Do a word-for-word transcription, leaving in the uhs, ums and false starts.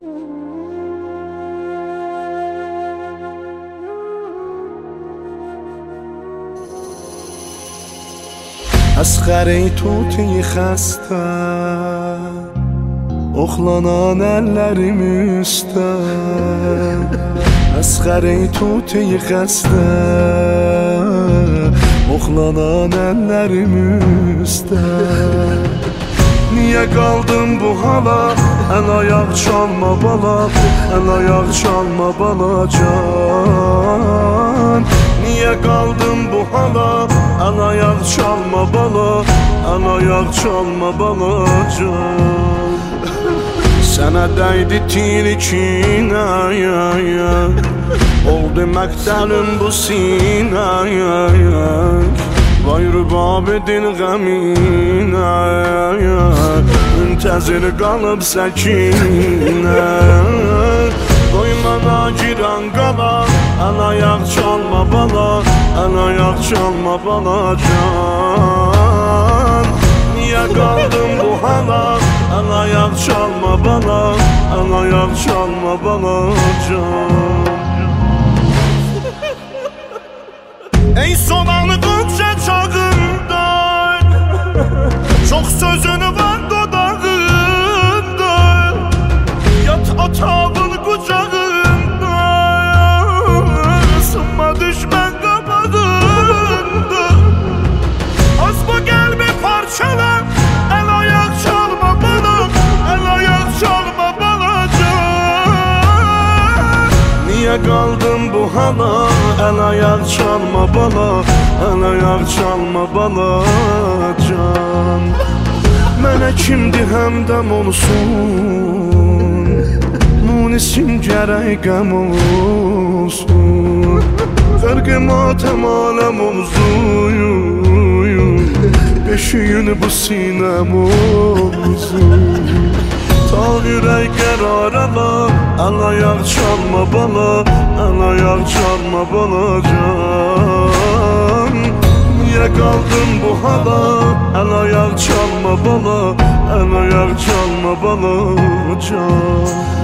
Əsğər ey tuti xəstə, oxlanan əllərim üstə. Əsğər ey tuti xəstə, oxlanan əllərim üstə. Niyə qaldım bu hala, əl ayaq çalma bala, əl ayaq çalma balacan. Niyə qaldım bu hala, əl ayaq çalma bala, əl ayaq çalma balacan. Sənə dəydi tilikinə, oldu məqtəlim bu sinə. Vay rübab edin qəminə, müntəzir qalıb səkinə. Qoymana girən qala, əl ayaq çalma bala, əl ayaq çalma balacan. Niyə qaldım bu hala, əl ayaq çalma bala, əl ayaq çalma balacan. Ey soğanı qonça çağında, çox sözünü var dodağında. Yat otağın qucağında, ısınma düşmən qabağında. Az bu qəlbi parçala, əl ayaq çalma bana, əl ayaq çalma balacan. Niyə qaldım bu hala, əl ayaq çalma bala, əl ayaq çalma balacan. Mənə kimdir həmdəm olsun, munisim gərək qəm olsun. Qərqi matəm aləm olsun, beşiyin bu sinəm olsun. Ta ürək qərar ala, əl ayaq çalma bala, əl ayaq çalma balacan. Niyə qaldım bu hala, əl ayaq çalma bala, əl ayaq çalma balacan.